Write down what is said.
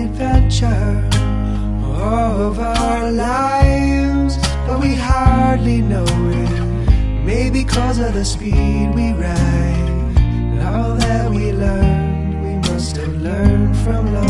adventure of our lives, but we hardly know it. Maybe because of the speed we ride, all that we learned, we must have learned from love.